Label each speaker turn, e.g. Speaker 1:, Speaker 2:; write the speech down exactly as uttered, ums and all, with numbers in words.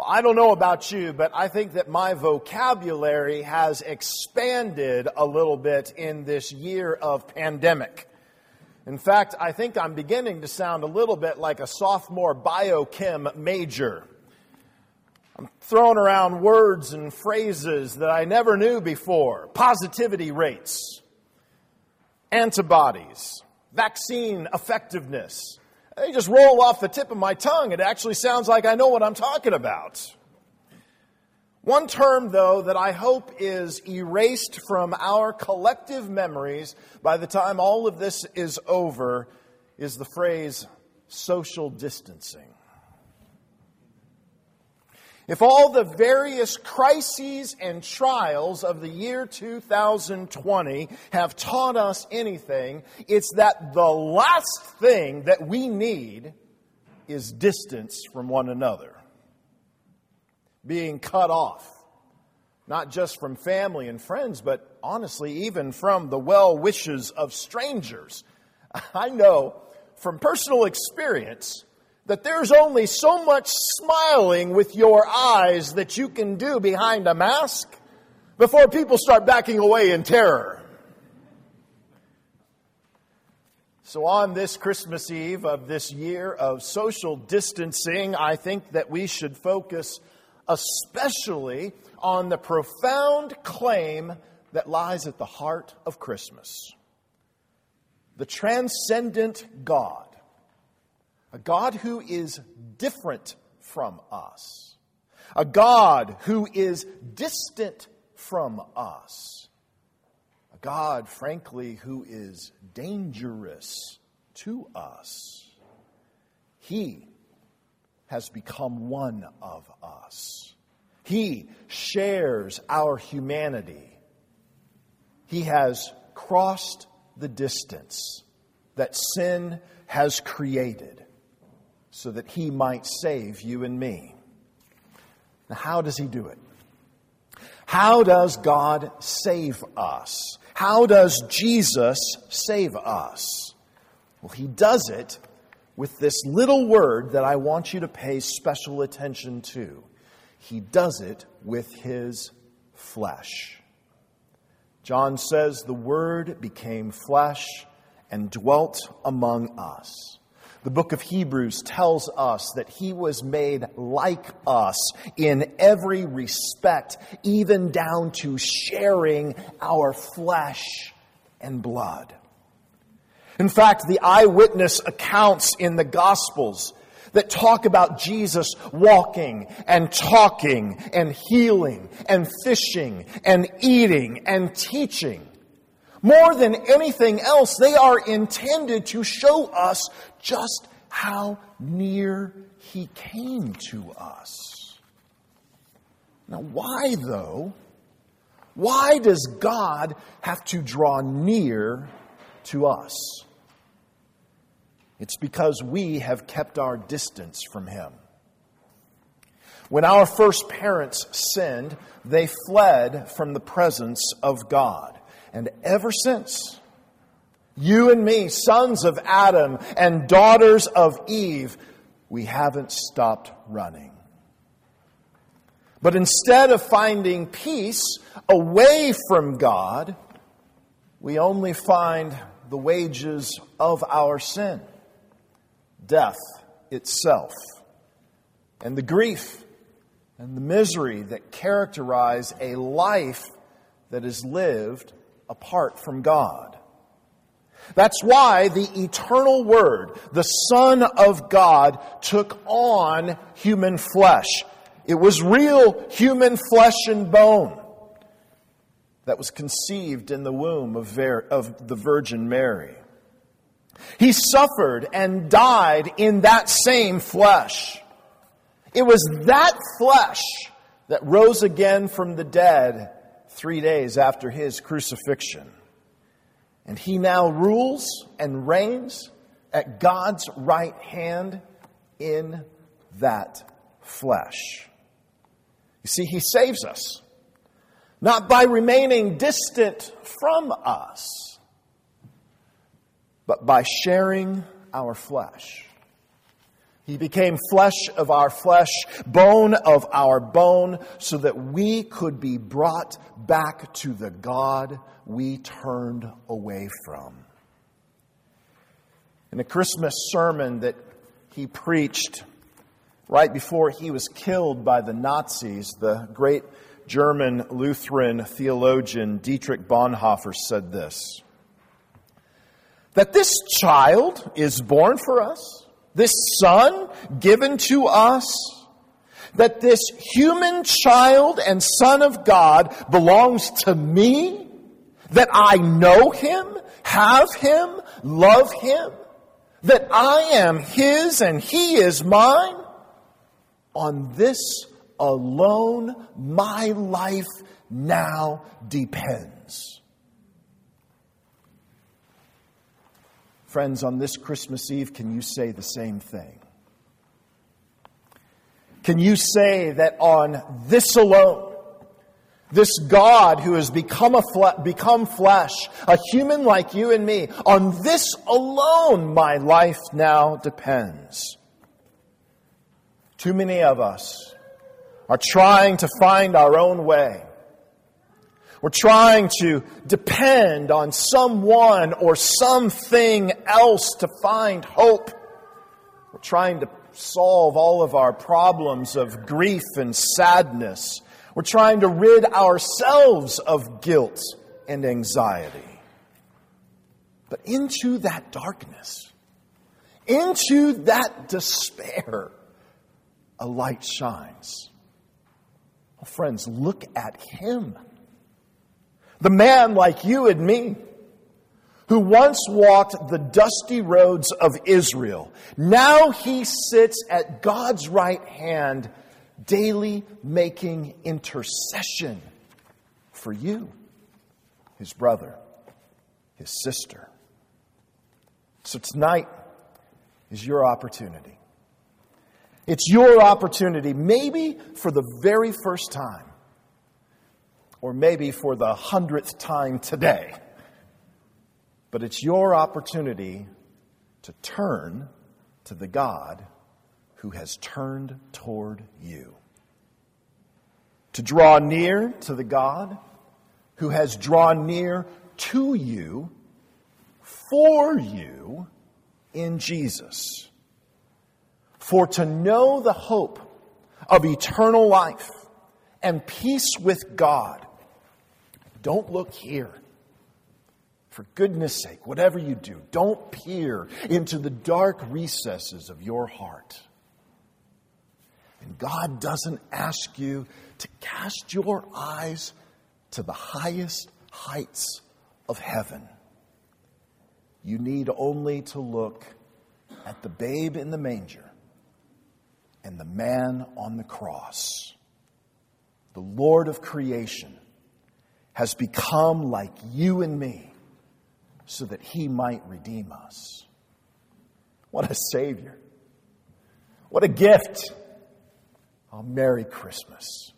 Speaker 1: I don't know about you, but I think that my vocabulary has expanded a little bit in this year of pandemic. In fact, I think I'm beginning to sound a little bit like a sophomore biochem major. I'm throwing around words and phrases that I never knew before. Positivity rates, antibodies, vaccine effectiveness. They just roll off the tip of my tongue. It actually sounds like I know what I'm talking about. One term, though, that I hope is erased from our collective memories by the time all of this is over is the phrase social distancing. If all the various crises and trials of the year two thousand twenty have taught us anything, it's that the last thing that we need is distance from one another. Being cut off, not just from family and friends, but honestly, even from the well wishes of strangers. I know from personal experience that there's only so much smiling with your eyes that you can do behind a mask before people start backing away in terror. So on this Christmas Eve of this year of social distancing, I think that we should focus especially on the profound claim that lies at the heart of Christmas. The transcendent God. A God who is different from us. A God who is distant from us. A God, frankly, who is dangerous to us. He has become one of us. He shares our humanity. He has crossed the distance that sin has created, so that He might save you and me. Now, how does He do it? How does God save us? How does Jesus save us? Well, He does it with this little word that I want you to pay special attention to. He does it with His flesh. John says, "The Word became flesh and dwelt among us." The book of Hebrews tells us that He was made like us in every respect, even down to sharing our flesh and blood. In fact, the eyewitness accounts in the Gospels that talk about Jesus walking and talking and healing and fishing and eating and teaching. More than anything else, they are intended to show us just how near He came to us. Now, why, though? Why does God have to draw near to us? It's because we have kept our distance from Him. When our first parents sinned, they fled from the presence of God. And ever since, you and me, sons of Adam and daughters of Eve, we haven't stopped running. But instead of finding peace away from God, we only find the wages of our sin, death itself, and the grief and the misery that characterize a life that is lived apart from God. That's why the eternal Word, the Son of God, took on human flesh. It was real human flesh and bone that was conceived in the womb of, Ver- of the Virgin Mary. He suffered and died in that same flesh. It was that flesh that rose again from the dead three days after His crucifixion. And He now rules and reigns at God's right hand in that flesh. You see, He saves us, not by remaining distant from us, but by sharing our flesh. He became flesh of our flesh, bone of our bone, so that we could be brought back to the God we turned away from. In a Christmas sermon that he preached right before he was killed by the Nazis, the great German Lutheran theologian Dietrich Bonhoeffer said this: that this child is born for us, this son given to us, that this human child and son of God belongs to me, that I know him, have him, love him, that I am his and he is mine. On this alone my life now depends. Friends, on this Christmas Eve, can you say the same thing? Can you say that on this alone, this God who has become a fle- become flesh, a human like you and me, on this alone my life now depends? Too many of us are trying to find our own way. We're trying to depend on someone or something else to find hope. We're trying to solve all of our problems of grief and sadness. We're trying to rid ourselves of guilt and anxiety. But into that darkness, into that despair, a light shines. Well, friends, look at him. The man like you and me, who once walked the dusty roads of Israel. Now he sits at God's right hand, daily making intercession for you, his brother, his sister. So tonight is your opportunity. It's your opportunity, maybe for the very first time, or maybe for the hundredth time today. But it's your opportunity to turn to the God who has turned toward you. To draw near to the God who has drawn near to you, for you, in Jesus. For to know the hope of eternal life and peace with God, don't look here. For goodness sake, whatever you do, don't peer into the dark recesses of your heart. And God doesn't ask you to cast your eyes to the highest heights of heaven. You need only to look at the babe in the manger and the man on the cross. The Lord of creation has become like you and me so that he might redeem us. What a Savior. What a gift. Oh, Merry Christmas.